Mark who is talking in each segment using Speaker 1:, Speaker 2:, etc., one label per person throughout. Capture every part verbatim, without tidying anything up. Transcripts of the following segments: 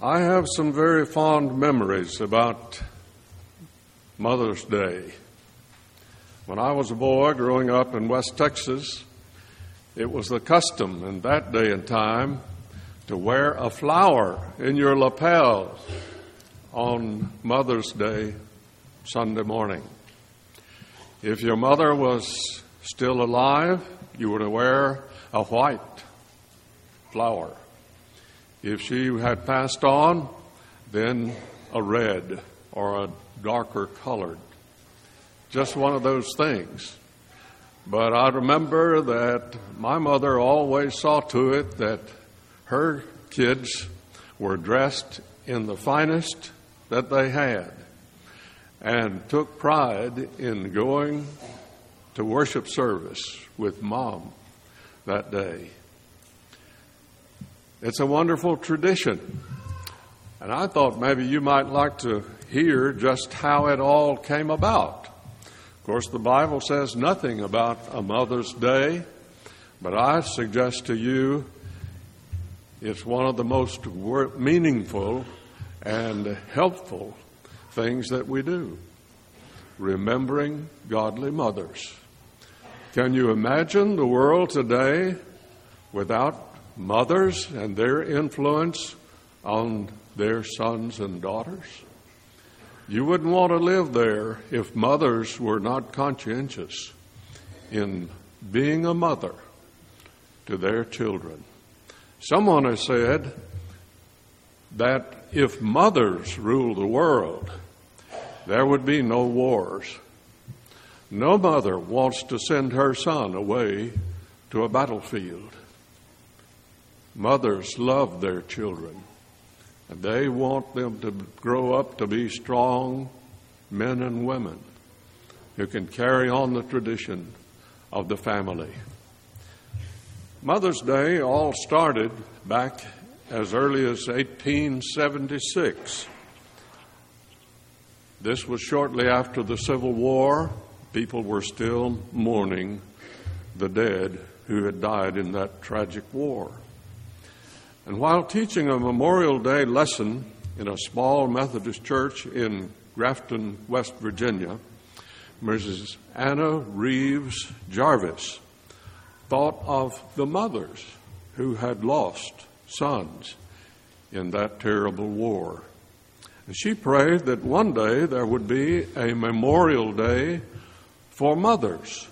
Speaker 1: I have some very fond memories about Mother's Day. When I was a boy growing up in West Texas, it was the custom in that day and time to wear a flower in your lapel on Mother's Day, Sunday morning. If your mother was still alive, you would wear a white flower. If she had passed on, then a red or a darker colored. Just one of those things. But I remember that my mother always saw to it that her kids were dressed in the finest that they had and took pride in going to worship service with Mom that day. It's a wonderful tradition. And I thought maybe you might like to hear just how it all came about. Of course, the Bible says nothing about a Mother's Day, but I suggest to you it's one of the most meaningful and helpful things that we do, remembering godly mothers. Can you imagine the world today without mothers and their influence on their sons and daughters? You wouldn't want to live there if mothers were not conscientious in being a mother to their children. Someone has said that if mothers ruled the world, there would be no wars. No mother wants to send her son away to a battlefield. Mothers love their children, and they want them to grow up to be strong men and women who can carry on the tradition of the family. Mother's Day all started back as early as eighteen seventy-six. This was shortly after the Civil War. People were still mourning the dead who had died in that tragic war. And while teaching a Memorial Day lesson in a small Methodist church in Grafton, West Virginia, Missus Anna Reeves Jarvis thought of the mothers who had lost sons in that terrible war. And she prayed that one day there would be a Memorial Day for mothers.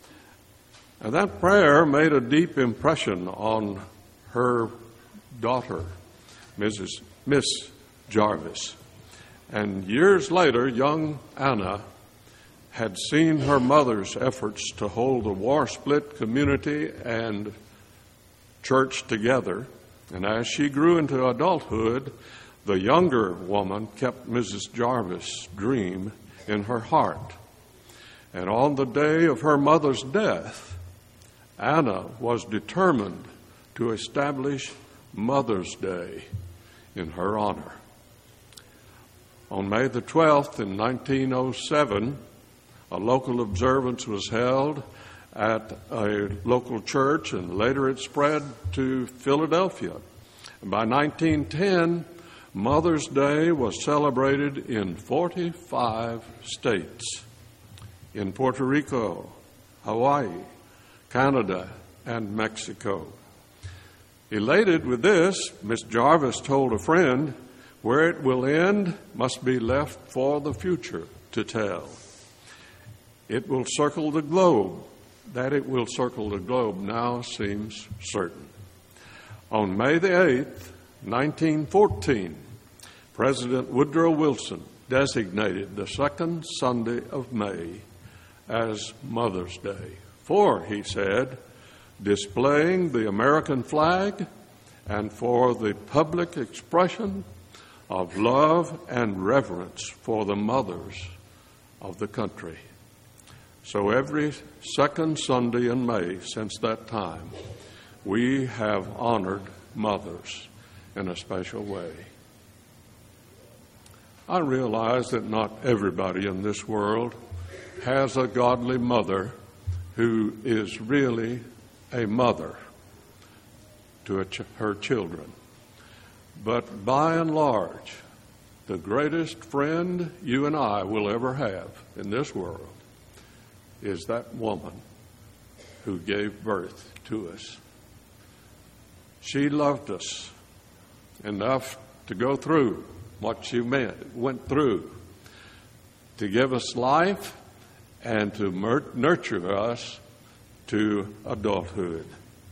Speaker 1: And that prayer made a deep impression on her daughter, Missus Miss Jarvis. And years later, young Anna had seen her mother's efforts to hold the war-split community and church together. And as she grew into adulthood, the younger woman kept Missus Jarvis' dream in her heart. And on the day of her mother's death, Anna was determined to establish Mother's Day in her honor. On May the twelfth in nineteen oh seven, a local observance was held at a local church, and later it spread to Philadelphia. And by nineteen ten, Mother's Day was celebrated in forty-five states, in Puerto Rico, Hawaii, Canada, and Mexico. Elated with this, Miss Jarvis told a friend, "Where it will end must be left for the future to tell. It will circle the globe. That it will circle the globe now seems certain." On May the eighth, nineteen fourteen, President Woodrow Wilson designated the second Sunday of May as Mother's Day. For, he said, displaying the American flag and for the public expression of love and reverence for the mothers of the country. So every second Sunday in May since that time, we have honored mothers in a special way. I realize that not everybody in this world has a godly mother who is really a mother to a ch- her children. But by and large, the greatest friend you and I will ever have in this world is that woman who gave birth to us. She loved us enough to go through what she meant, went through, to give us life and to nurture us to adulthood.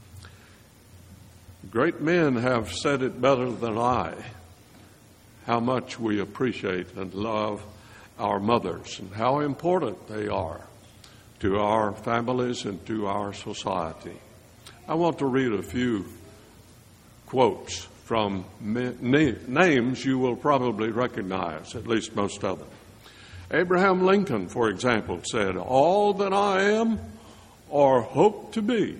Speaker 1: Great men have said it better than I, how much we appreciate and love our mothers and how important they are to our families and to our society. I want to read a few quotes from names you will probably recognize, at least most of them. Abraham Lincoln, for example, said, "All that I am or hope to be,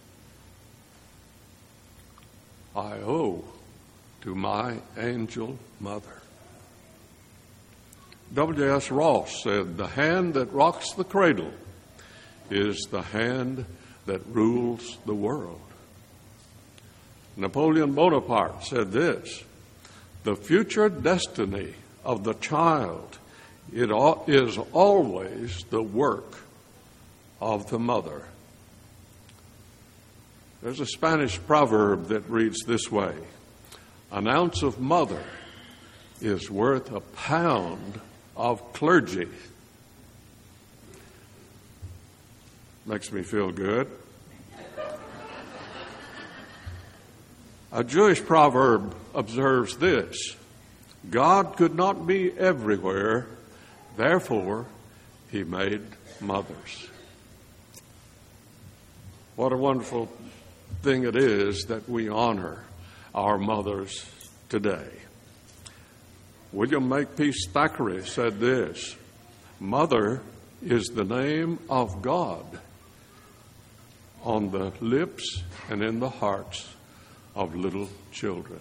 Speaker 1: I owe to my angel mother." W S Ross said, "The hand that rocks the cradle is the hand that rules the world." Napoleon Bonaparte said this, "The future destiny of the child it is always the work of the mother." There's a Spanish proverb that reads this way, "An ounce of mother is worth a pound of clergy." Makes me feel good. A Jewish proverb observes this, "God could not be everywhere, therefore he made mothers." What a wonderful thing it is that we honor our mothers today. William Makepeace Thackeray said this, "Mother is the name of God on the lips and in the hearts of little children."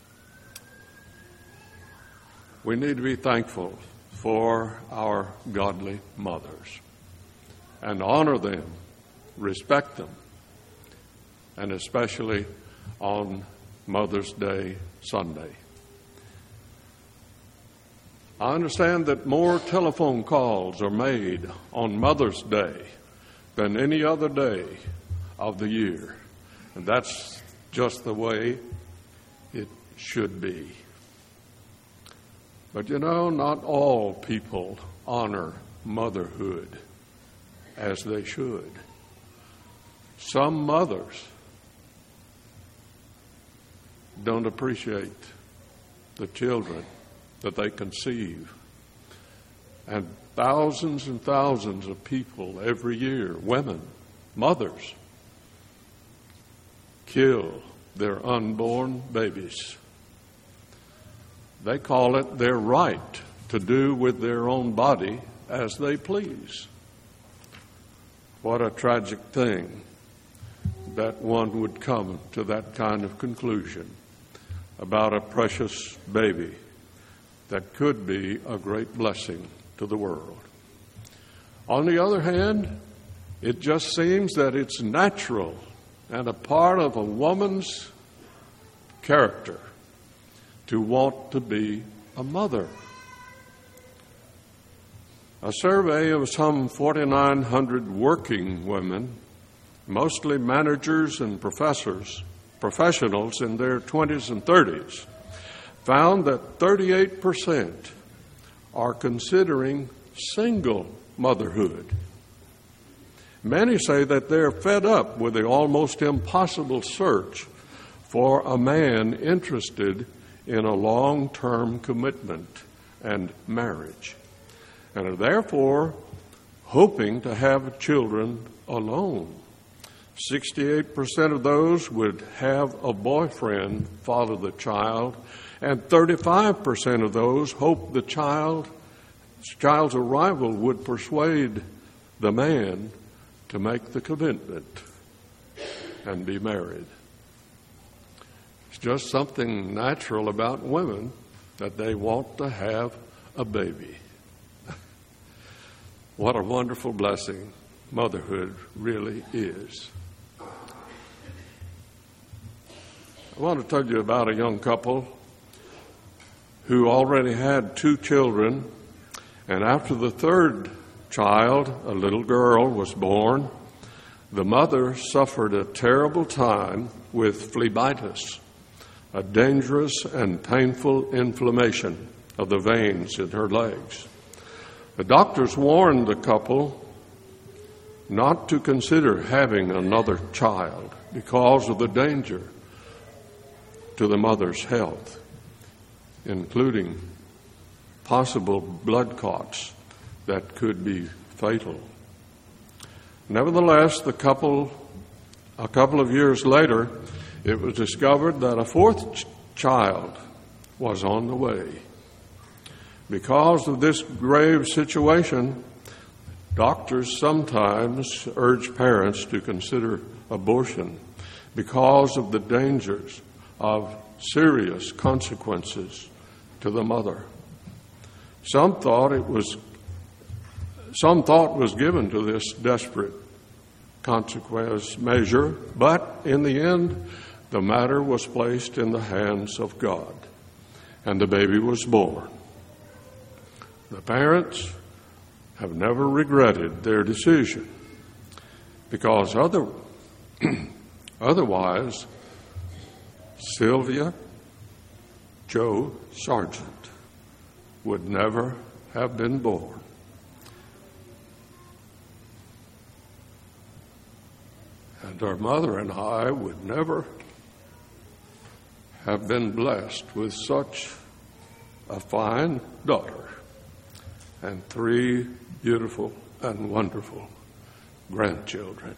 Speaker 1: We need to be thankful for our godly mothers and honor them, respect them, and especially on Mother's Day Sunday. I understand that more telephone calls are made on Mother's Day than any other day of the year, and that's just the way it should be. But you know, not all people honor motherhood as they should. Some mothers don't appreciate the children that they conceive. And thousands and thousands of people every year, women, mothers, kill their unborn babies. They call it their right to do with their own body as they please. What a tragic thing that one would come to that kind of conclusion about a precious baby that could be a great blessing to the world. On the other hand, it just seems that it's natural and a part of a woman's character to want to be a mother. A survey of some forty-nine hundred working women, mostly managers and professors, professionals in their twenties and thirties, found that thirty-eight percent are considering single motherhood. Many say that they're fed up with the almost impossible search for a man interested in a long-term commitment and marriage, and are therefore hoping to have children alone. sixty-eight percent of those would have a boyfriend father the child, and thirty-five percent of those hope the child, child's arrival would persuade the man to make the commitment and be married. It's just something natural about women that they want to have a baby. What a wonderful blessing motherhood really is. I want to tell you about a young couple who already had two children, and after the third child, a little girl, was born, the mother suffered a terrible time with phlebitis, a dangerous and painful inflammation of the veins in her legs. The doctors warned the couple not to consider having another child because of the danger to the mother's health, including possible blood clots that could be fatal. Nevertheless, the couple, a couple of years later, it was discovered that a fourth ch- child was on the way. Because of this grave situation, doctors sometimes urge parents to consider abortion because of the dangers of serious consequences to the mother. Some thought it was some thought was given to this desperate consequence measure, but in the end, the matter was placed in the hands of God, and the baby was born. The parents have never regretted their decision, because other, otherwise, Sylvia Jo Sargent would never have been born. And our mother and I would never have been blessed with such a fine daughter and three beautiful and wonderful grandchildren.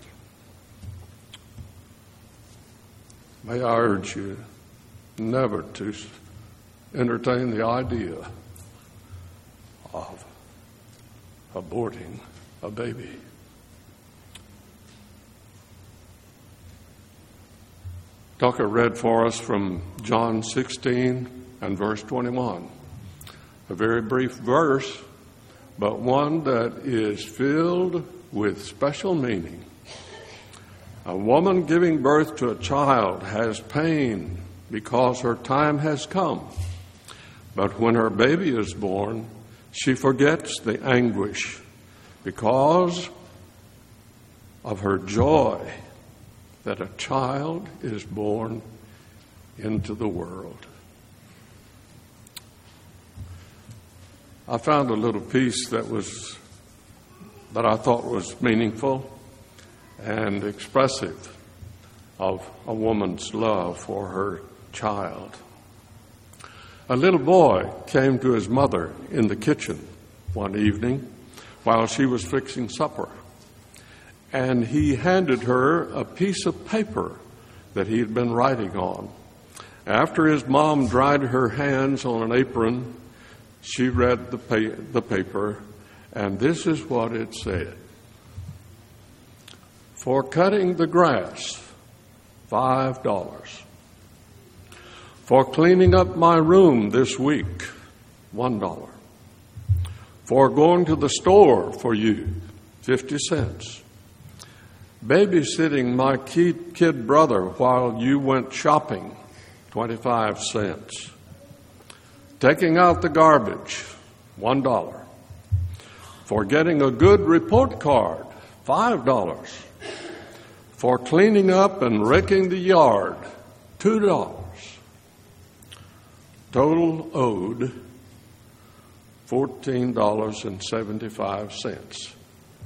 Speaker 1: May I urge you never to entertain the idea of aborting a baby. Tucker read for us from John sixteen and verse twenty-one. A very brief verse, but one that is filled with special meaning. A woman giving birth to a child has pain because her time has come. But when her baby is born, she forgets the anguish because of her joy that a child is born into the world. I found a little piece that was that I thought was meaningful and expressive of a woman's love for her child. A little boy came to his mother in the kitchen one evening while she was fixing supper, and he handed her a piece of paper that he had been writing on. After his mom dried her hands on an apron, she read the, pa- the paper, and this is what it said. For cutting the grass, five dollars. For cleaning up my room this week, one dollar. For going to the store for you, fifty cents. Babysitting my kid, kid brother while you went shopping, twenty-five cents. Taking out the garbage, one dollar. For getting a good report card, five dollars. For cleaning up and raking the yard, two dollars. Total owed, fourteen dollars and seventy-five cents.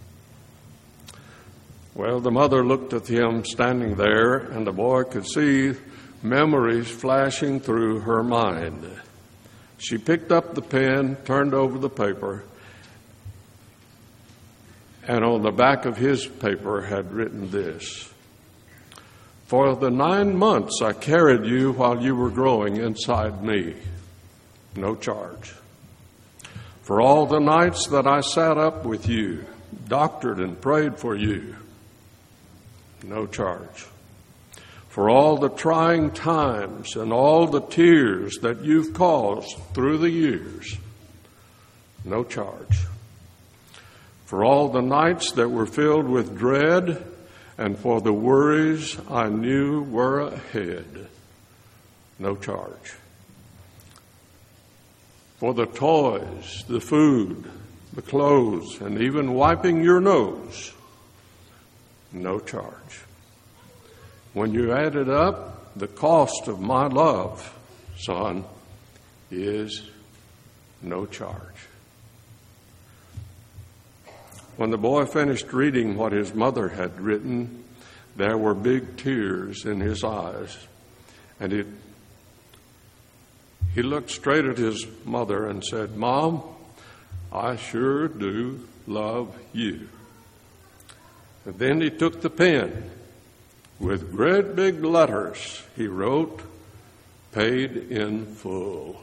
Speaker 1: Well, the mother looked at him standing there, and the boy could see memories flashing through her mind. She picked up the pen, turned over the paper, and on the back of his paper had written this. For the nine months I carried you while you were growing inside me, no charge. For all the nights that I sat up with you, doctored and prayed for you, no charge. For all the trying times and all the tears that you've caused through the years, no charge. For all the nights that were filled with dread and for the worries I knew were ahead, no charge. for the toys, the food, the clothes, and even wiping your nose, no charge. When you add it up, the cost of my love, son, is no charge. When the boy finished reading what his mother had written, there were big tears in his eyes, and it, he looked straight at his mother and said, "Mom, I sure do love you." And then he took the pen. With great big letters, he wrote, "Paid in full."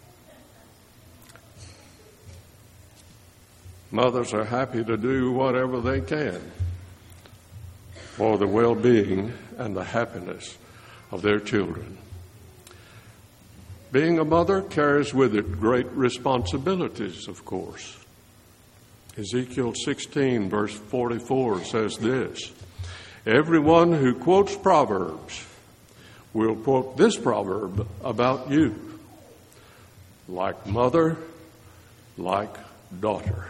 Speaker 1: Mothers are happy to do whatever they can for the well-being and the happiness of their children. Being a mother carries with it great responsibilities, of course. Ezekiel sixteen, verse forty-four says this, "Everyone who quotes Proverbs will quote this proverb about you, like mother, like daughter."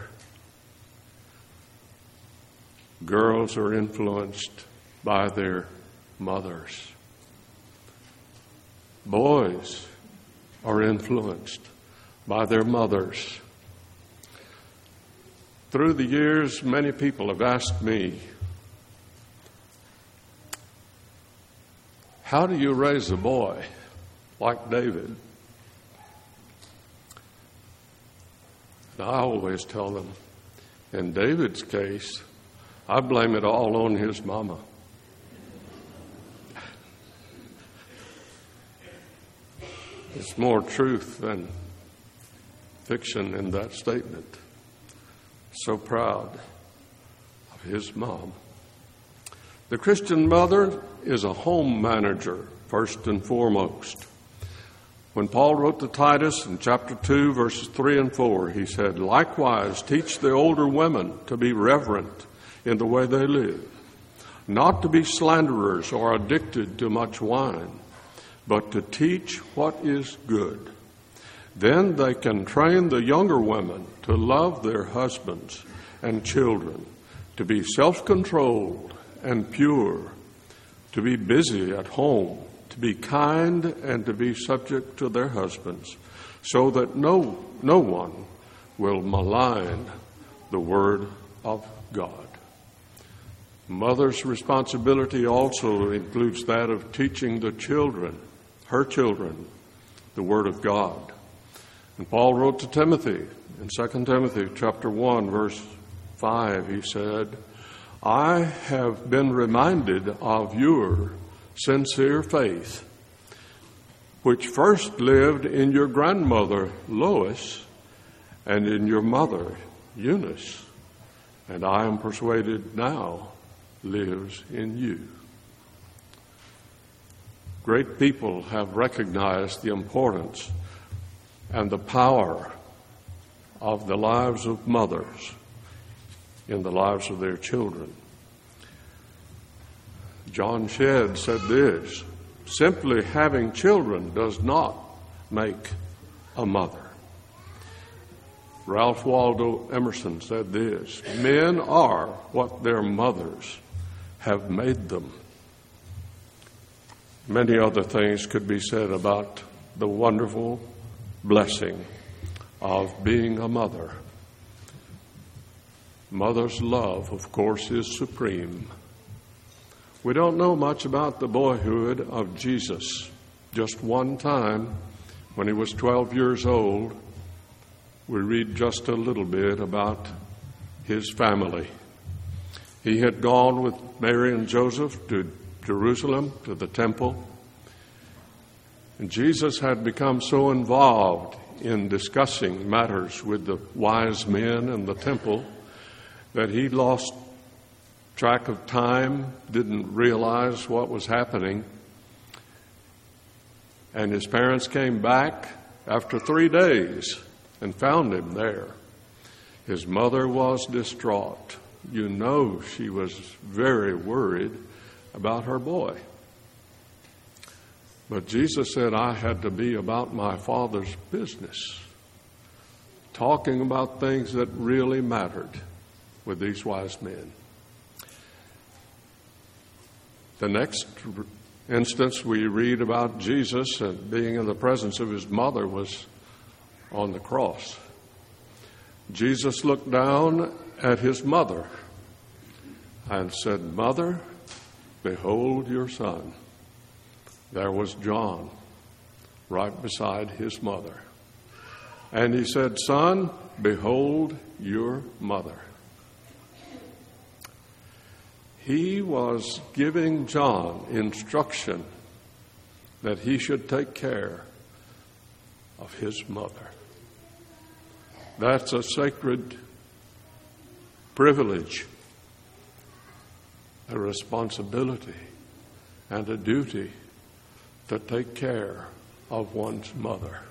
Speaker 1: Girls are influenced by their mothers. Boys are influenced by their mothers. Through the years, many people have asked me, "How do you raise a boy like David?" And I always tell them, in David's case, I blame it all on his mama. There's more truth than fiction in that statement. So proud of his mom. The Christian mother is a home manager, first and foremost. When Paul wrote to Titus in chapter two, verses three and four, he said, "Likewise, teach the older women to be reverent in the way they live, not to be slanderers or addicted to much wine, but to teach what is good. Then they can train the younger women to love their husbands and children, to be self-controlled and pure, to be busy at home, to be kind, and to be subject to their husbands, so that no, no one will malign the word of God." Mother's responsibility also includes that of teaching the children, her children, the Word of God. And Paul wrote to Timothy in Second Timothy chapter one, verse five, he said, "I have been reminded of your sincere faith, which first lived in your grandmother Lois and in your mother Eunice, and I am persuaded now lives in you." Great people have recognized the importance and the power of the lives of mothers in the lives of their children. John Shedd said this, "Simply having children does not make a mother." Ralph Waldo Emerson said this, "Men are what their mothers have made them." Many other things could be said about the wonderful blessing of being a mother. Mother's love, of course, is supreme. We don't know much about the boyhood of Jesus. Just one time, when he was twelve years old, we read just a little bit about his family. He had gone with Mary and Joseph to Jerusalem, to the temple. And Jesus had become so involved in discussing matters with the wise men in the temple that he lost track of time, didn't realize what was happening. And his parents came back after three days and found him there. His mother was distraught. You know, she was very worried about her boy. But Jesus said, "I had to be about my Father's business." talking about things that really mattered with these wise men. The next instance we read about Jesus and being in the presence of his mother was on the cross. Jesus looked down at his mother and said, "Mother, behold your son." There was John right beside his mother. And he said, "Son, behold your mother." He was giving John instruction that he should take care of his mother. That's a sacred privilege, a responsibility, and a duty to take care of one's mother.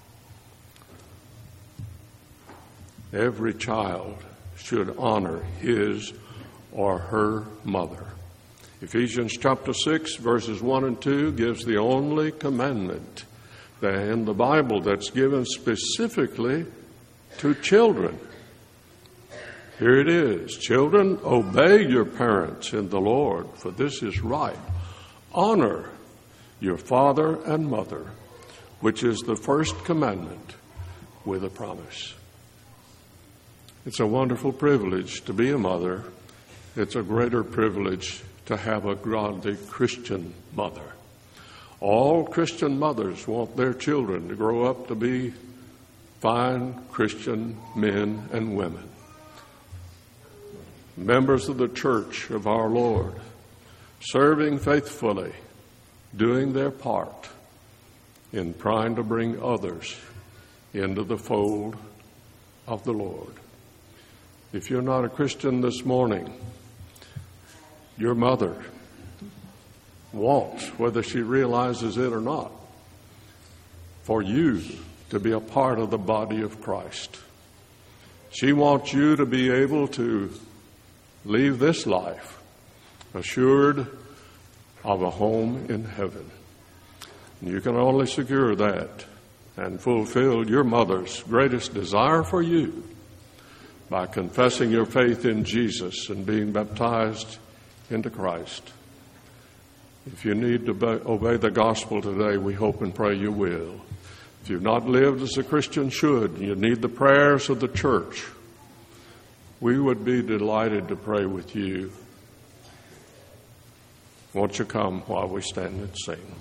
Speaker 1: Every child should honor his or her mother. Ephesians chapter six, verses one and two gives the only commandment in the Bible that's given specifically to children. Here it is. Children, obey your parents in the Lord, for this is right. Honor your father and mother, which is the first commandment with a promise. It's a wonderful privilege to be a mother. It's a greater privilege to have a godly Christian mother. All Christian mothers want their children to grow up to be fine Christian men and women, members of the church of our Lord, serving faithfully, doing their part in trying to bring others into the fold of the Lord. If you're not a Christian this morning, your mother wants, whether she realizes it or not, for you to be a part of the body of Christ. She wants you to be able to leave this life assured of a home in heaven. And you can only secure that and fulfill your mother's greatest desire for you by confessing your faith in Jesus and being baptized into Christ. If you need to obey the gospel today, we hope and pray you will. If you've not lived as a Christian should, you need the prayers of the church, we would be delighted to pray with you. Won't you come while we stand and sing?